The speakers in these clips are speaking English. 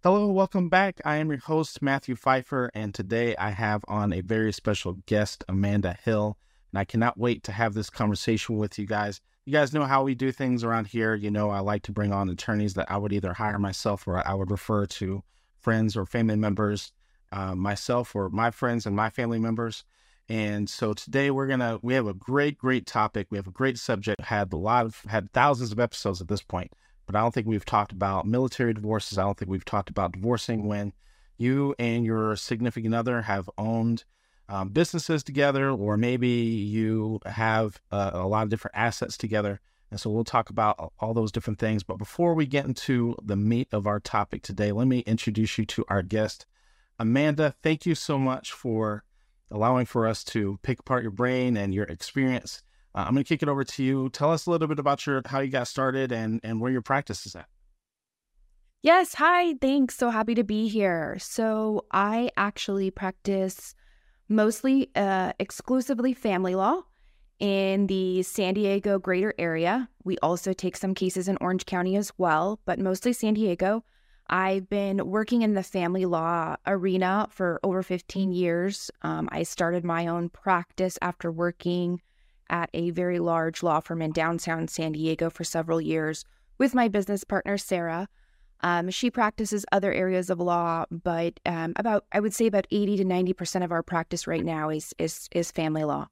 Hello, welcome back. I am your host, Matthew Pfeiffer, and today I have on a very special guest, Amanda Hill, and I cannot wait to have this conversation with you guys. You guys know how we do things around here. You know, I like to bring on attorneys that I would either hire myself or I would refer to friends or family members, myself or my friends and my family members. And so today we have a great topic. We have a great subject, had thousands of episodes at this point. But I don't think we've talked about military divorces. I don't think we've talked about divorcing when you and your significant other have owned businesses together, or maybe you have a lot of different assets together. And so we'll talk about all those different things. But before we get into the meat of our topic today, let me introduce you to our guest. Amanda, thank you so much for allowing for us to pick apart your brain and your experience. I'm going to kick it over to you. Tell us a little bit about how you got started and where your practice is at. Yes. Hi. Thanks. So happy to be here. So I actually practice mostly exclusively family law in the San Diego greater area. We also take some cases in Orange County as well, but mostly San Diego. I've been working in the family law arena for over 15 years. I started my own practice after working at a very large law firm in downtown San Diego for several years with my business partner, Sarah. She practices other areas of law, but I would say about 80 to 90% of our practice right now is family law.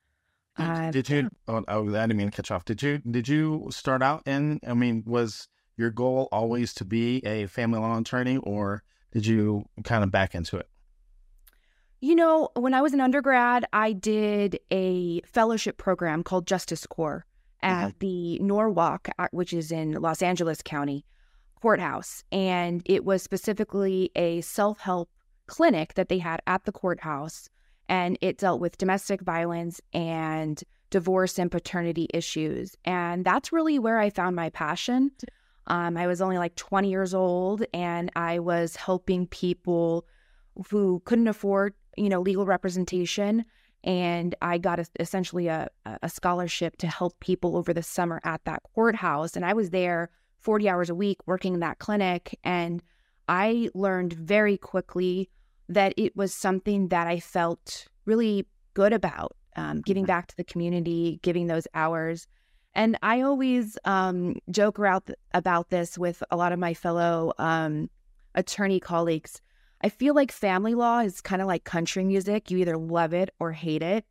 I didn't mean to cut you off. Did you start out was your goal always to be a family law attorney, or did you kind of back into it? You know, when I was an undergrad, I did a fellowship program called Justice Corps at the Norwalk, which is in Los Angeles County courthouse. And it was specifically a self-help clinic that they had at the courthouse. And it dealt with domestic violence and divorce and paternity issues. And that's really where I found my passion. I was only like 20 years old, and I was helping people who couldn't afford legal representation. And I got essentially a scholarship to help people over the summer at that courthouse. And I was there 40 hours a week working in that clinic. And I learned very quickly that it was something that I felt really good about, giving back to the community, giving those hours. And I always joke around about this with a lot of my fellow attorney colleagues. I feel like family law is kind of like country music. You either love it or hate it.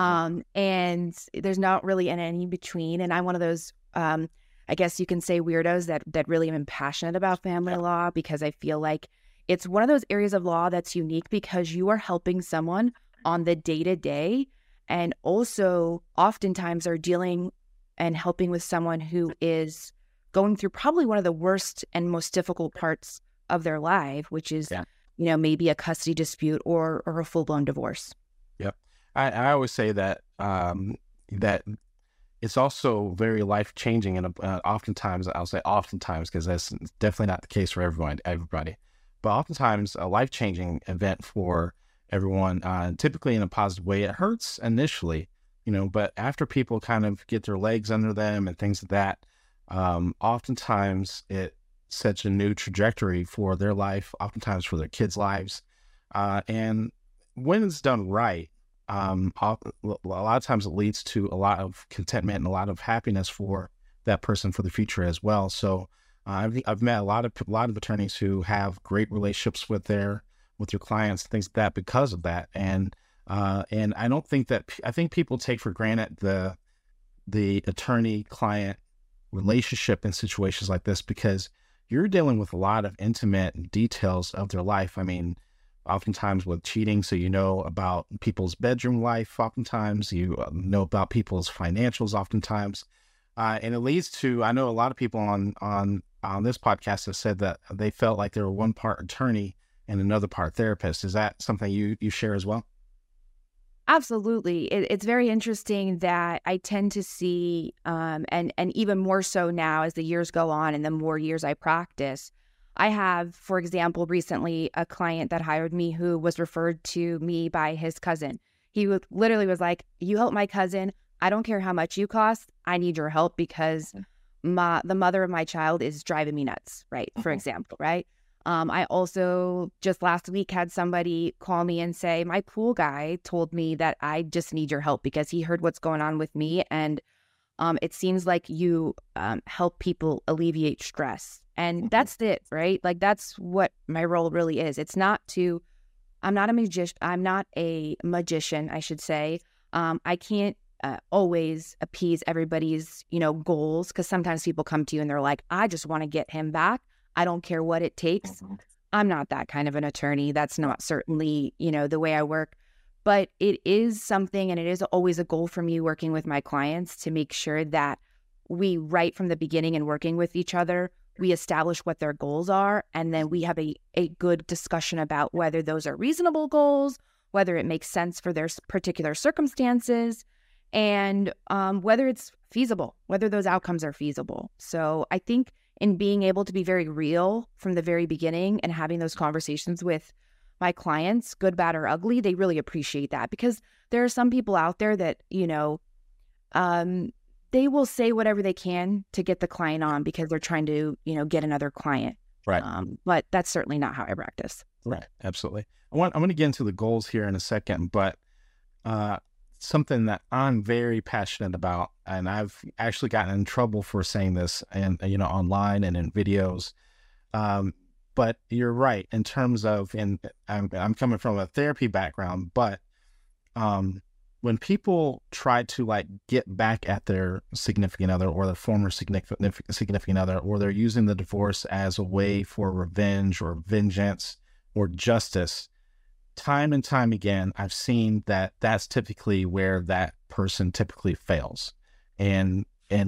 And there's not really an any between. And I'm one of those, I guess you can say, weirdos that really am passionate about family law, because I feel like it's one of those areas of law that's unique because you are helping someone on the day-to-day, and also oftentimes are dealing and helping with someone who is going through probably one of the worst and most difficult parts of their life, which is maybe a custody dispute or a full-blown divorce. Yep. I always say that that it's also very life-changing, and oftentimes, I'll say oftentimes, because that's definitely not the case for everybody, but oftentimes a life-changing event for everyone, typically in a positive way. It hurts initially, but after people kind of get their legs under them and things like that, oftentimes it sets a new trajectory for their life, oftentimes for their kids' lives. And when it's done right, a lot of times it leads to a lot of contentment and a lot of happiness for that person for the future as well. So I've met a lot of attorneys who have great relationships with their clients, things like that, because of that. And I don't think I think people take for granted the attorney-client relationship in situations like this, because you're dealing with a lot of intimate details of their life. I mean, oftentimes with cheating, so you know about people's bedroom life. Oftentimes you know about people's financials. Oftentimes, and it leads to, I know a lot of people on this podcast have said that they felt like they were one part attorney and another part therapist. Is that something you share as well? Absolutely. It's very interesting that I tend to see, and even more so now as the years go on and the more years I practice, I have, for example, recently a client that hired me who was referred to me by his cousin. He literally was like, "You help my cousin. I don't care how much you cost. I need your help because the mother of my child is driving me nuts," right? For example, right? I also just last week had somebody call me and say, my pool guy told me that I just need your help because he heard what's going on with me. And it seems like you help people alleviate stress. And that's it, right? Like that's what my role really is. It's not to, I'm not a magician, I should say. I can't always appease everybody's, goals, because sometimes people come to you and they're like, I just want to get him back. I don't care what it takes. I'm not that kind of an attorney. That's not certainly, the way I work. But it is something, and it is always a goal for me working with my clients to make sure that we, right from the beginning and working with each other, we establish what their goals are, and then we have a good discussion about whether those are reasonable goals, whether it makes sense for their particular circumstances, and whether it's feasible, whether those outcomes are feasible. So I think in being able to be very real from the very beginning and having those conversations with my clients, good, bad, or ugly, they really appreciate that, because there are some people out there that, they will say whatever they can to get the client on because they're trying to, get another client. Right. But that's certainly not how I practice. Right. Absolutely. I'm going to get into the goals here in a second, but something that I'm very passionate about, and I've actually gotten in trouble for saying this, and online and in videos. But you're right in terms of, and I'm coming from a therapy background, but when people try to get back at their significant other or their former significant other, or they're using the divorce as a way for revenge or vengeance or justice, time and time again, I've seen that that's typically where that person typically fails. And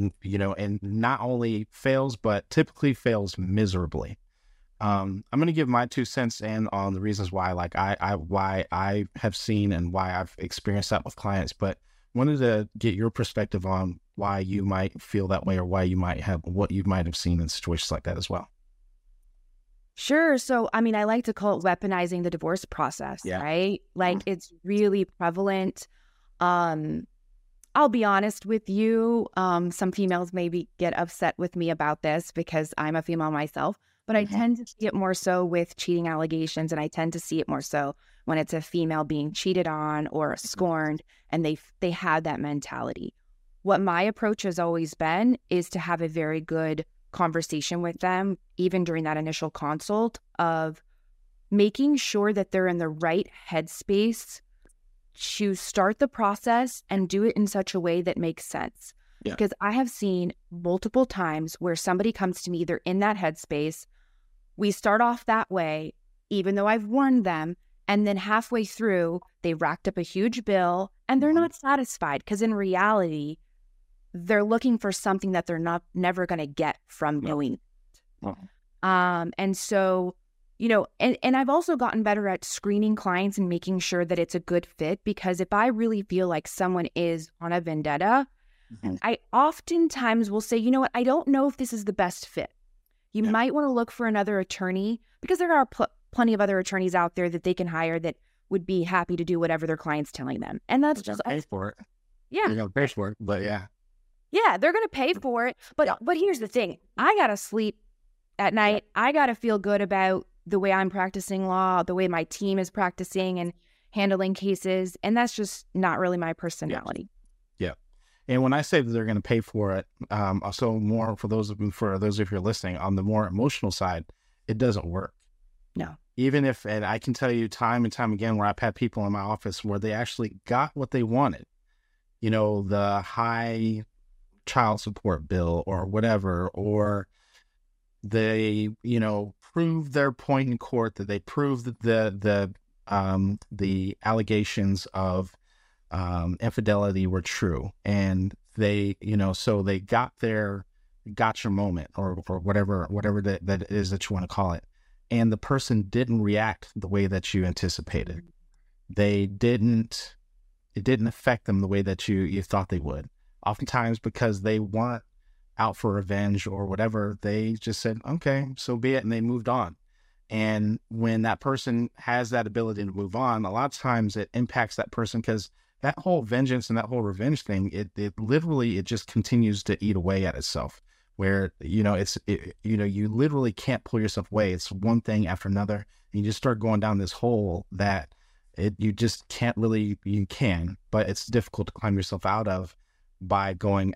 not only fails, but typically fails miserably. I'm going to give my 2 cents in on the reasons why, why I have seen and why I've experienced that with clients, but wanted to get your perspective on why you might feel that way, or why you might have, what you might have seen in situations like that as well. Sure. So, I like to call it weaponizing the divorce process, right? It's really prevalent. I'll be honest with you. Some females maybe get upset with me about this because I'm a female myself, but I tend to see it more so with cheating allegations, and I tend to see it more so when it's a female being cheated on or scorned, and they have that mentality. What my approach has always been is to have a very good conversation with them, even during that initial consult, of making sure that they're in the right headspace to start the process and do it in such a way that makes sense. Yeah. Because I have seen multiple times where somebody comes to me, they're in that headspace. We start off that way, even though I've warned them, and then halfway through, they racked up a huge bill and they're not satisfied, because in reality, they're looking for something that they're never going to get from doing it. And so, and I've also gotten better at screening clients and making sure that it's a good fit, because if I really feel like someone is on a vendetta, I oftentimes will say, I don't know if this is the best fit. You might want to look for another attorney, because there are plenty of other attorneys out there that they can hire that would be happy to do whatever their client's telling them. And that's just pay for it. Yeah. They're going to pay for it, but yeah. Yeah, they're going to pay for it. But here's the thing. I got to sleep at night. I got to feel good about the way I'm practicing law, the way my team is practicing and handling cases. And that's just not really my personality. Yeah. And when I say that they're going to pay for it, also more for those of you who are listening, on the more emotional side, it doesn't work. No. Even if, and I can tell you time and time again where I've had people in my office where they actually got what they wanted, the high child support bill or whatever, or they, proved their point in court, that they proved that the allegations of infidelity were true, and they, so they got their gotcha moment, or whatever that is that you want to call it, and the person didn't react the way that you anticipated. It didn't affect them the way that you thought they would. Oftentimes, because they weren't out for revenge or whatever, they just said, okay, so be it, and they moved on. And when that person has that ability to move on, a lot of times it impacts that person, because that whole vengeance and that whole revenge thing, it literally just continues to eat away at itself. where, you literally can't pull yourself away. It's one thing after another. And you just start going down this hole that you just can't really, you can, but it's difficult to climb yourself out of by going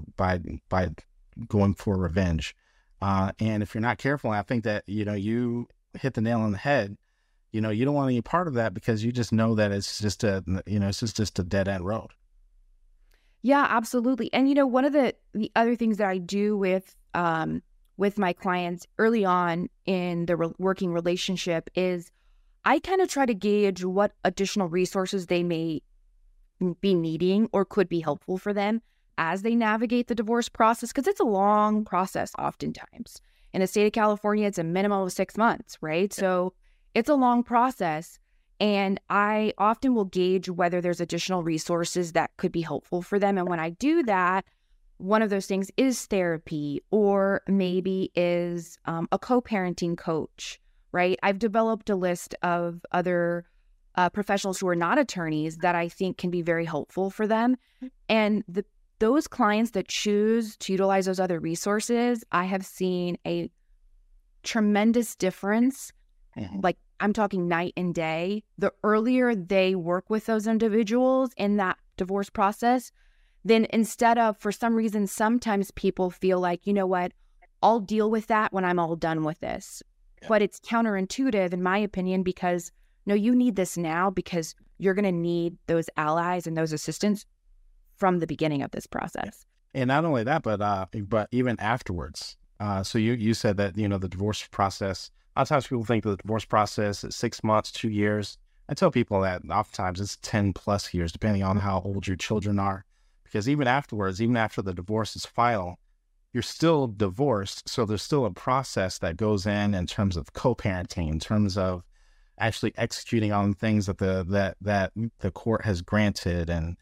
for revenge. And if you're not careful, I think that, you hit the nail on the head. You don't want any part of that, because you just know that it's just a dead end road. Yeah, absolutely. And one of the other things that I do with my clients early on in the working relationship is I kind of try to gauge what additional resources they may be needing or could be helpful for them as they navigate the divorce process, because it's a long process oftentimes. In the state of California, it's a minimum of 6 months, right? So it's a long process. And I often will gauge whether there's additional resources that could be helpful for them. And when I do that, one of those things is therapy, or maybe is a co-parenting coach, right? I've developed a list of other professionals who are not attorneys that I think can be very helpful for them. And those clients that choose to utilize those other resources, I have seen a tremendous difference. Like, I'm talking night and day. The earlier they work with those individuals in that divorce process, then instead of, for some reason, sometimes people feel like, you know what, I'll deal with that when I'm all done with this. Yeah. But it's counterintuitive, in my opinion, because no, you need this now, because you're going to need those allies and those assistants from the beginning of this process. And not only that, but even afterwards. So you said that, the divorce process, a lot of times people think the divorce process is 6 months, 2 years. I tell people that oftentimes it's 10 plus years, depending on how old your children are. Because even afterwards, even after the divorce is final, you're still divorced. So there's still a process that goes in terms of co-parenting, in terms of actually executing on things that the court has granted. And,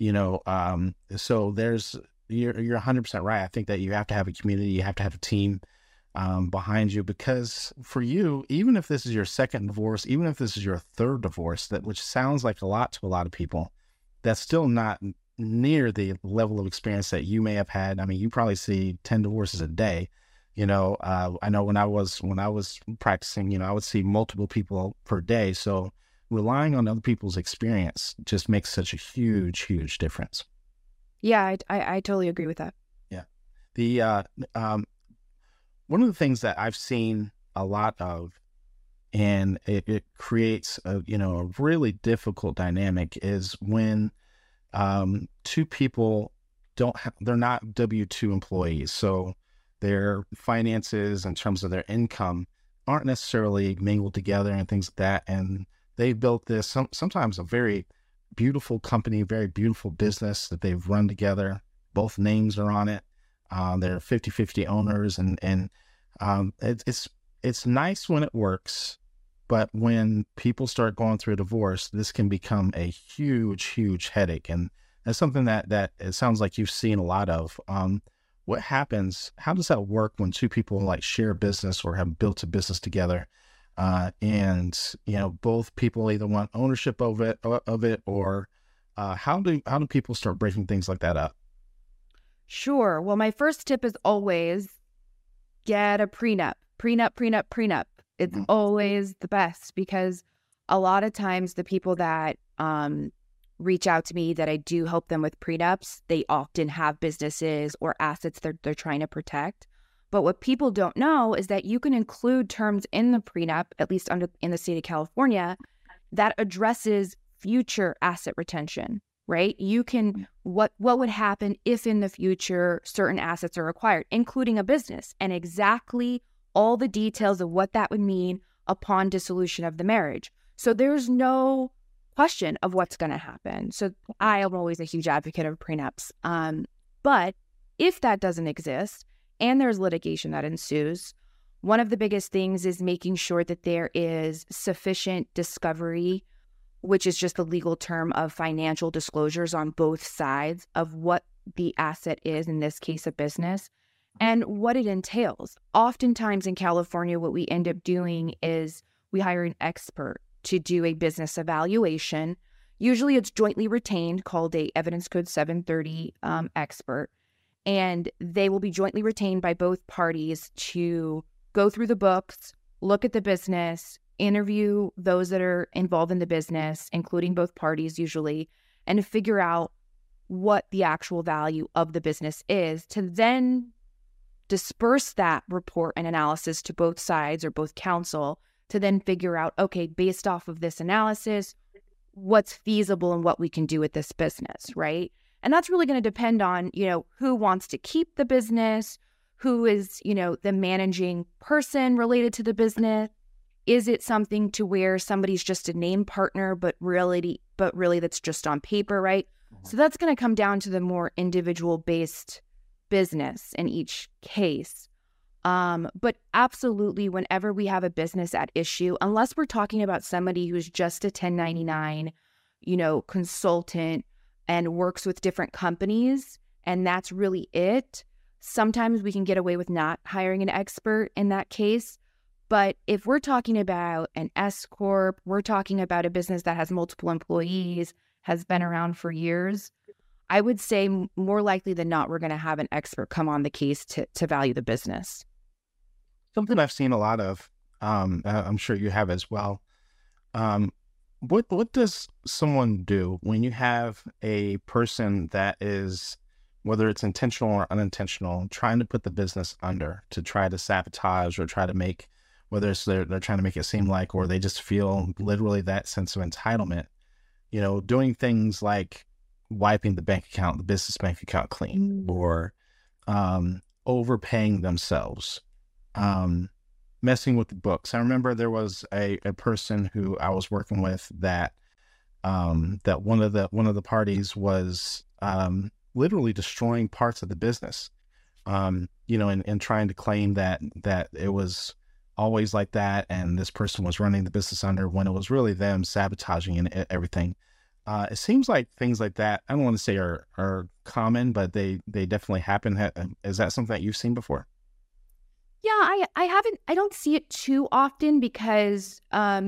so you're 100% right. I think that you have to have a community, you have to have a team behind you, because for you, even if this is your second divorce, even if this is your third divorce, which sounds like a lot to a lot of people, that's still not near the level of experience that you may have had. I mean, you probably see 10 divorces a day. I know when I was practicing, I would see multiple people per day. So relying on other people's experience just makes such a huge, huge difference. Yeah, I totally agree with that. Yeah. One of the things that I've seen a lot of, and it creates a really difficult dynamic, is when two people they're not W-2 employees. So their finances in terms of their income aren't necessarily mingled together and things like that. And they built this, sometimes a very beautiful company, very beautiful business that they've run together. Both names are on it. They're 50-50 owners, and it's nice when it works, but when people start going through a divorce, this can become a huge, huge headache. And that's something that it sounds like you've seen a lot of. What happens? How does that work when two people like share a business or have built a business together, and both people either want ownership of it, or how do people start breaking things like that up? Sure. Well, my first tip is always get a prenup. It's always the best, because a lot of times the people that reach out to me that I do help them with prenups, they often have businesses or assets they're trying to protect. But what people don't know is that you can include terms in the prenup, at least in the state of California, that addresses future asset retention. Right? You can, what would happen if in the future certain assets are acquired, including a business, and exactly all the details of what that would mean upon dissolution of the marriage. So there's no question of what's going to happen. So I am always a huge advocate of prenups. But if that doesn't exist and there's litigation that ensues, one of the biggest things is making sure that there is sufficient discovery, which is just the legal term of financial disclosures on both sides of what the asset is, in this case, a business, and what it entails. Oftentimes in California, what we end up doing is we hire an expert to do a business evaluation. Usually it's jointly retained, called a Evidence Code 730 expert. and they will be jointly retained by both parties to go through the books, look at the business, interview those that are involved in the business, including both parties usually, and figure out what the actual value of the business is, to then disperse that report and analysis to both sides or both counsel to then figure out, okay, based off of this analysis, what's feasible and what we can do with this business, right? And that's really going to depend on, who wants to keep the business, who is, the managing person related to the business. Is it something to where somebody's just a name partner, but really that's just on paper, right? So that's going to come down to the more individual based business in each case. But absolutely, whenever we have a business at issue, unless we're talking about somebody who's just a 1099, consultant and works with different companies, and that's really it, sometimes we can get away with not hiring an expert in that case. But if we're talking about an S Corp, we're talking about a business that has multiple employees, has been around for years, I would say more likely than not, we're going to have an expert come on the case to value the business. Something I've seen a lot of, I'm sure you have as well. What does someone do when you have a person that is, whether it's intentional or unintentional, trying to put the business under, to try to sabotage or try to make, whether it's they're trying to make it seem like, or they just feel literally that sense of entitlement, doing things like wiping the business bank account clean, or overpaying themselves, messing with the books. I remember there was a person who I was working with that one of the parties was literally destroying parts of the business, and trying to claim that it was always like that, and this person was running the business under, when it was really them sabotaging and everything. It seems like things like that, I don't want to say are common, but they definitely happen. Is that something that you've seen before? Yeah, I don't see it too often because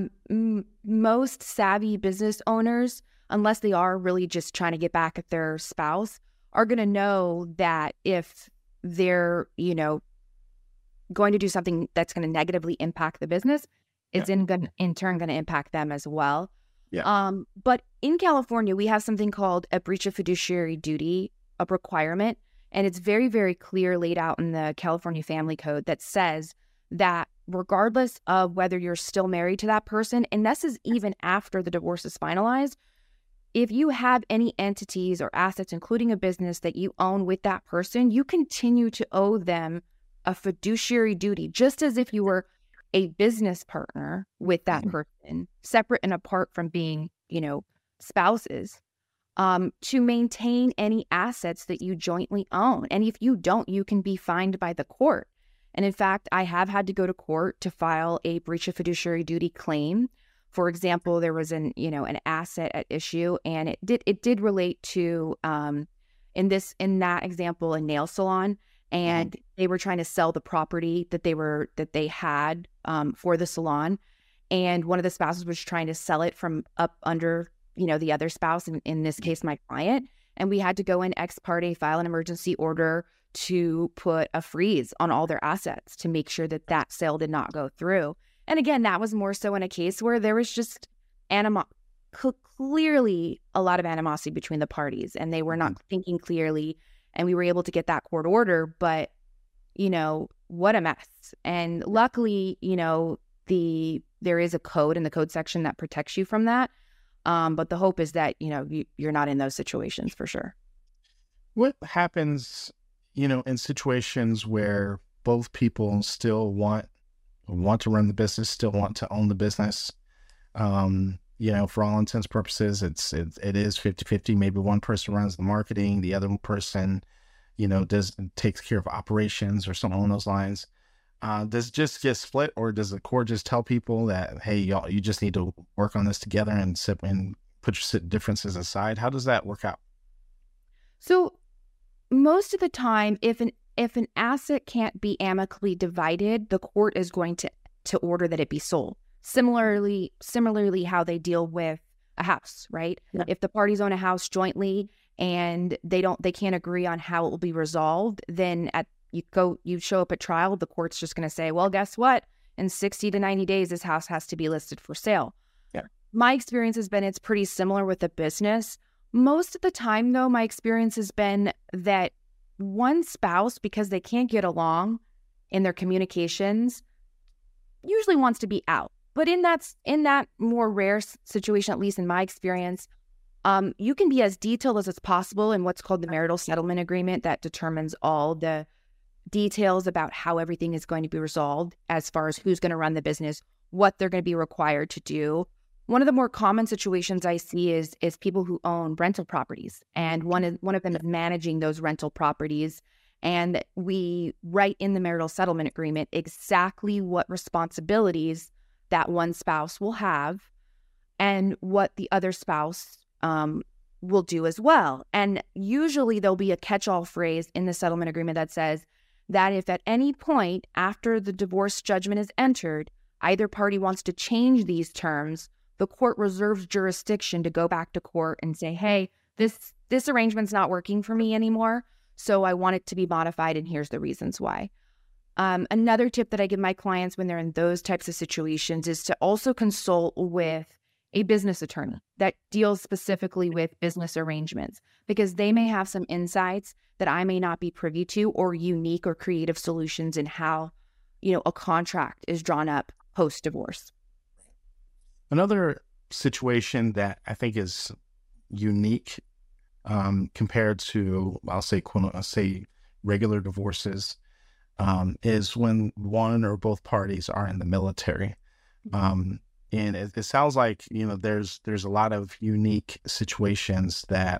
most savvy business owners, unless they are really just trying to get back at their spouse, are going to know that if they're, going to do something that's going to negatively impact the business, it's in turn going to impact them as well. Yeah. But in California, we have something called a breach of fiduciary duty, a requirement. And it's very, very clear laid out in the California Family Code that says that regardless of whether you're still married to that person, and this is even after the divorce is finalized, if you have any entities or assets, including a business that you own with that person, you continue to owe them a fiduciary duty, just as if you were a business partner with that person, separate and apart from being, spouses. To maintain any assets that you jointly own. And if you don't, you can be fined by the court. And in fact, I have had to go to court to file a breach of fiduciary duty claim. For example, there was an asset at issue, and it did relate to, in that example, a nail salon. And they were trying to sell the property that they had for the salon. And one of the spouses was trying to sell it from up under the other spouse, in this case, my client. And we had to go in ex parte, file an emergency order to put a freeze on all their assets to make sure that sale did not go through. And again, that was more so in a case where there was just clearly a lot of animosity between the parties, and they were not thinking clearly. And we were able to get that court order, but, what a mess. And luckily, there is a code in the code section that protects you from that. But the hope is that, you're not in those situations for sure. What happens, in situations where both people still want to run the business, still want to own the business? For all intents and purposes, it is 50-50. Maybe one person runs the marketing, the other person, takes care of operations or something along those lines. Does it just get split, or does the court just tell people that, hey, y'all, you just need to work on this together and put your differences aside? How does that work out? So most of the time, if an asset can't be amicably divided, the court is going to order that it be sold. Similarly how they deal with a house, right? Yeah. If the parties own a house jointly and they can't agree on how it will be resolved, then you show up at trial, the court's just going to say, well, guess what? In 60 to 90 days, this house has to be listed for sale. Yeah. My experience has been it's pretty similar with the business. Most of the time, though, my experience has been that one spouse, because they can't get along in their communications, usually wants to be out. But in that more rare situation, at least in my experience, you can be as detailed as it's possible in what's called the marital settlement agreement that determines all the details about how everything is going to be resolved as far as who's going to run the business, what they're going to be required to do. One of the more common situations I see is people who own rental properties, and one of them is managing those rental properties. And we write in the marital settlement agreement exactly what responsibilities that one spouse will have and what the other spouse will do as well. And usually there'll be a catch-all phrase in the settlement agreement that says that if at any point after the divorce judgment is entered, either party wants to change these terms, the court reserves jurisdiction to go back to court and say, hey, this arrangement's not working for me anymore, so I want it to be modified, and here's the reasons why. Another tip that I give my clients when they're in those types of situations is to also consult with a business attorney that deals specifically with business arrangements, because they may have some insights that I may not be privy to, or unique or creative solutions in how, a contract is drawn up post-divorce. Another situation that I think is unique compared to, I'll say regular divorces, is when one or both parties are in the military. And it sounds like, there's a lot of unique situations that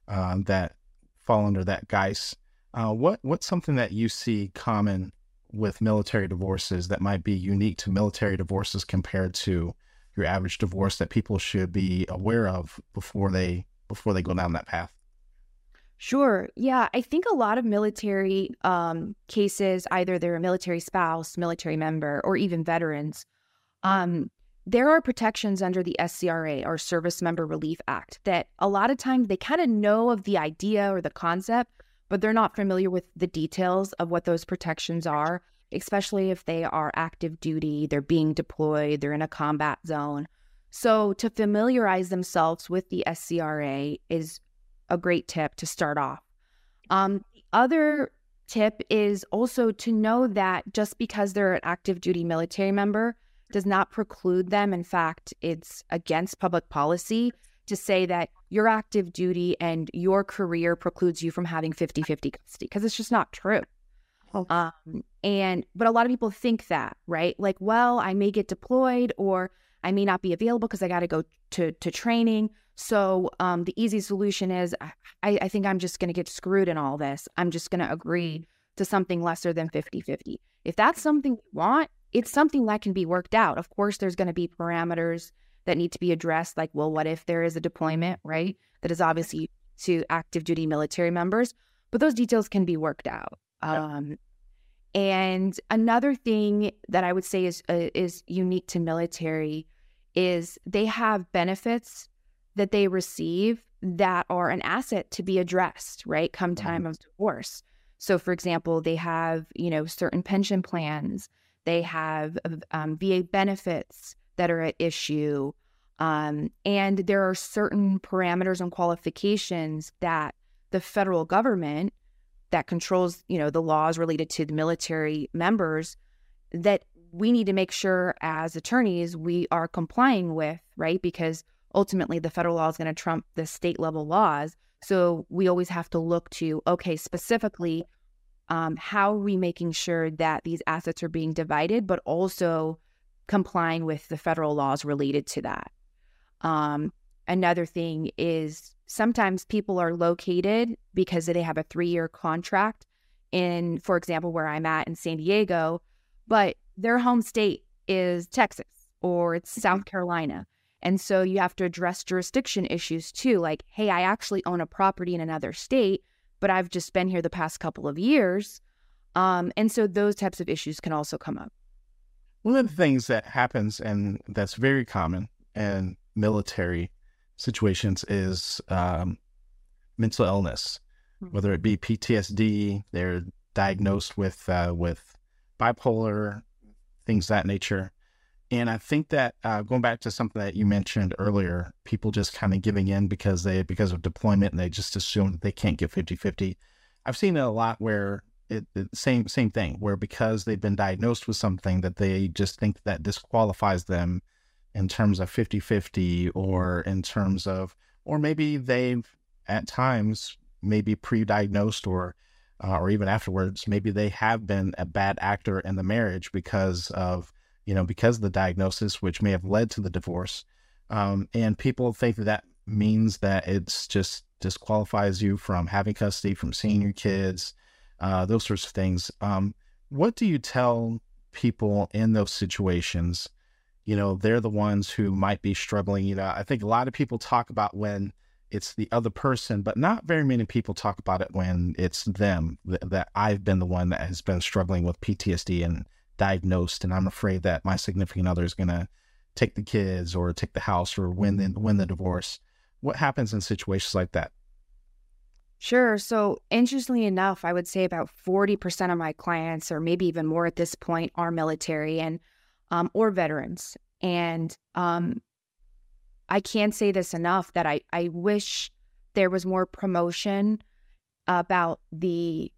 fall under that guise. What's something that you see common with military divorces that might be unique to military divorces compared to your average divorce that people should be aware of before they go down that path? Sure. Yeah. I think a lot of military cases, either they're a military spouse, military member, or even veterans, there are protections under the SCRA, or Service Member Relief Act, that a lot of times they kind of know of the idea or the concept, but they're not familiar with the details of what those protections are, especially if they are active duty, they're being deployed, they're in a combat zone. So to familiarize themselves with the SCRA is a great tip to start off. The other tip is also to know that just because they're an active duty military member does not preclude them. In fact, it's against public policy to say that your active duty and your career precludes you from having 50-50 custody, because it's just not true. But a lot of people think that, right? Like, well, I may get deployed, or I may not be available because I got to go to training. So the easy solution is I think I'm just going to get screwed in all this. I'm just going to agree to something lesser than 50-50. If that's something you want, it's something that can be worked out. Of course, there's going to be parameters that need to be addressed, like, well, what if there is a deployment, right? That is obviously to active duty military members, but those details can be worked out. And another thing that I would say is unique to military is they have benefits that they receive that are an asset to be addressed, right, come time of divorce. So, for example, they have, certain pension plans. They have VA benefits that are at issue. And there are certain parameters and qualifications that the federal government that controls, the laws related to the military members that we need to make sure as attorneys we are complying with, right? Because ultimately the federal law is going to trump the state level laws. So we always have to look to, okay, specifically, how are we making sure that these assets are being divided, but also complying with the federal laws related to that. Another thing is sometimes people are located because they have a 3-year contract in, for example, where I'm at in San Diego, but their home state is Texas or it's South Carolina. And so you have to address jurisdiction issues too. Like, hey, I actually own a property in another state, but I've just been here the past couple of years. And so those types of issues can also come up. One of the things that happens, and that's very common in military situations, is mental illness, whether it be PTSD, they're diagnosed with bipolar, things of that nature. And I think that going back to something that you mentioned earlier, people just kind of giving in because of deployment, and they just assume that they can't get 50-50. I've seen it a lot where same thing, where because they've been diagnosed with something that they just think that disqualifies them in terms of 50-50, or in terms of, or maybe they've at times maybe pre-diagnosed or even afterwards, maybe they have been a bad actor in the marriage because of the diagnosis, which may have led to the divorce. And people think that means that it's just disqualifies you from having custody, from seeing your kids, those sorts of things. What do you tell people in those situations? They're the ones who might be struggling. I think a lot of people talk about when it's the other person, but not very many people talk about it when it's them, that I've been the one that has been struggling with PTSD and diagnosed, and I'm afraid that my significant other is going to take the kids or take the house or win the divorce. What happens in situations like that? Sure. So interestingly enough, I would say about 40% of my clients, or maybe even more at this point, are military and or veterans. And I can't say this enough that I wish there was more promotion about the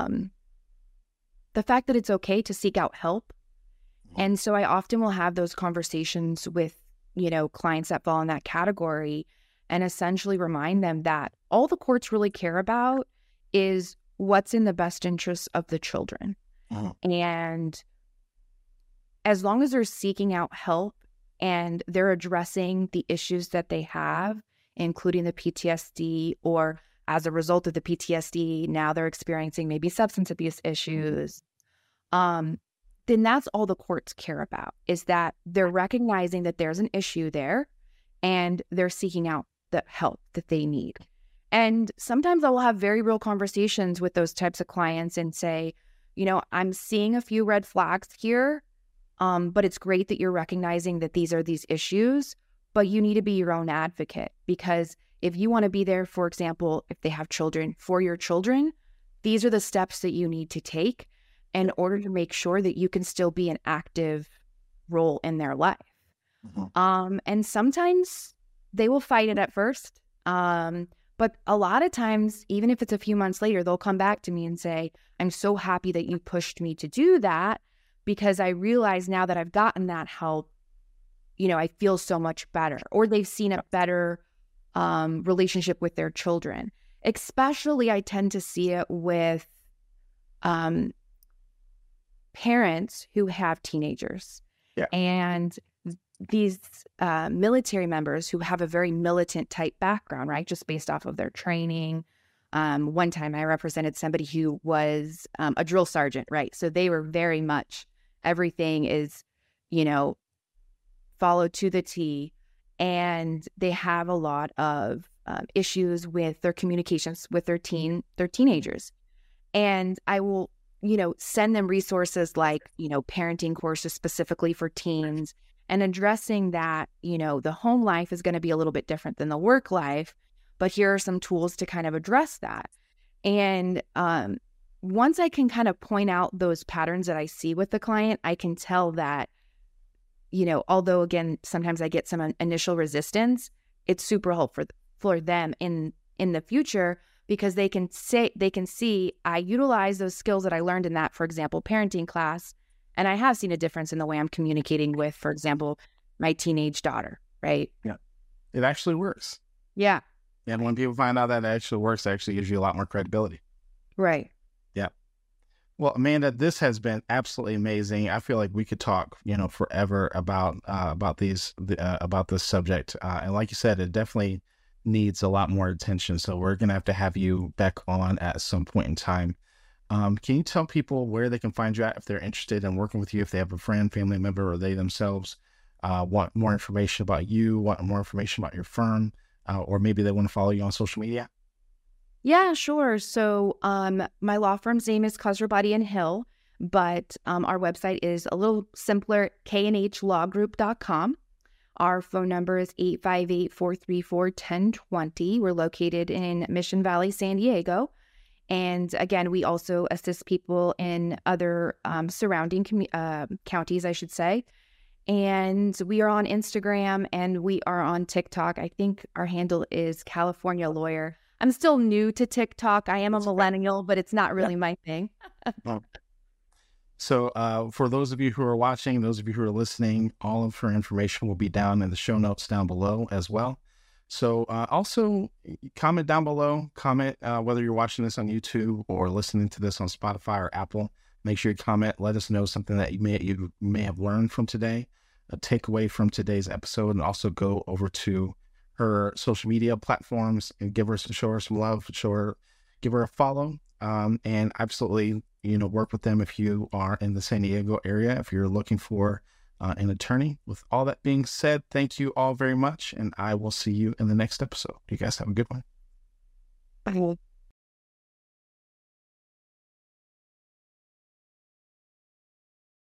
fact that it's okay to seek out help. And so I often will have those conversations with, clients that fall in that category, and essentially remind them that all the courts really care about is what's in the best interest of the children. And as long as they're seeking out help and they're addressing the issues that they have, including the PTSD, or as a result of the PTSD, now they're experiencing maybe substance abuse issues, then that's all the courts care about, is that they're recognizing that there's an issue there and they're seeking out the help that they need. And sometimes I will have very real conversations with those types of clients and say, I'm seeing a few red flags here, but it's great that you're recognizing that these are these issues, but you need to be your own advocate, because if you want to be there, for example, if they have children, for your children, these are the steps that you need to take in order to make sure that you can still be an active role in their life. And sometimes they will fight it at first. But a lot of times, even if it's a few months later, they'll come back to me and say, I'm so happy that you pushed me to do that, because I realize now that I've gotten that help, I feel so much better. Or they've seen a better relationship with their children. Especially, I tend to see it with parents who have teenagers. Yeah. And these military members who have a very militant type background, right? Just based off of their training. One time I represented somebody who was a drill sergeant, right? So they were very much, everything is, followed to the T. And they have a lot of issues with their communications with their teenagers. And I will, send them resources like, parenting courses specifically for teens, and addressing that, the home life is going to be a little bit different than the work life, but here are some tools to kind of address that. And once I can kind of point out those patterns that I see with the client, I can tell that, although again, sometimes I get some initial resistance, it's super helpful for them in the future, because they can see I utilize those skills that I learned in that, for example, parenting class. And I have seen a difference in the way I'm communicating with, for example, my teenage daughter, right? Yeah. It actually works. Yeah. And when people find out that it actually works, it actually gives you a lot more credibility. Right. Yeah. Well, Amanda, this has been absolutely amazing. I feel like we could talk, forever about this subject. And like you said, it definitely needs a lot more attention. So we're going to have you back on at some point in time. Can you tell people where they can find you at if they're interested in working with you, if they have a friend, family member, or they themselves want more information about you, want more information about your firm, or maybe they want to follow you on social media? Yeah, sure. So my law firm's name is Khosrowbadi & Hill, but our website is a little simpler, knhlawgroup.com. Our phone number is 858-434-1020. We're located in Mission Valley, San Diego. And again, we also assist people in other surrounding counties, I should say. And we are on Instagram and we are on TikTok. I think our handle is California Lawyer. I'm still new to TikTok. I am a millennial, but it's not really my thing. So for those of you who are watching, those of you who are listening, all of her information will be down in the show notes down below as well. So also comment down below, comment whether you're watching this on YouTube or listening to this on Spotify or Apple. Make sure you comment, let us know something that you may have learned from today, a takeaway from today's episode, and also go over to her social media platforms and show her some love, give her a follow, and absolutely, work with them if you are in the San Diego area, if you're looking for an attorney. With all that being said, thank you all very much, and I will see you in the next episode. You guys have a good one. Bye.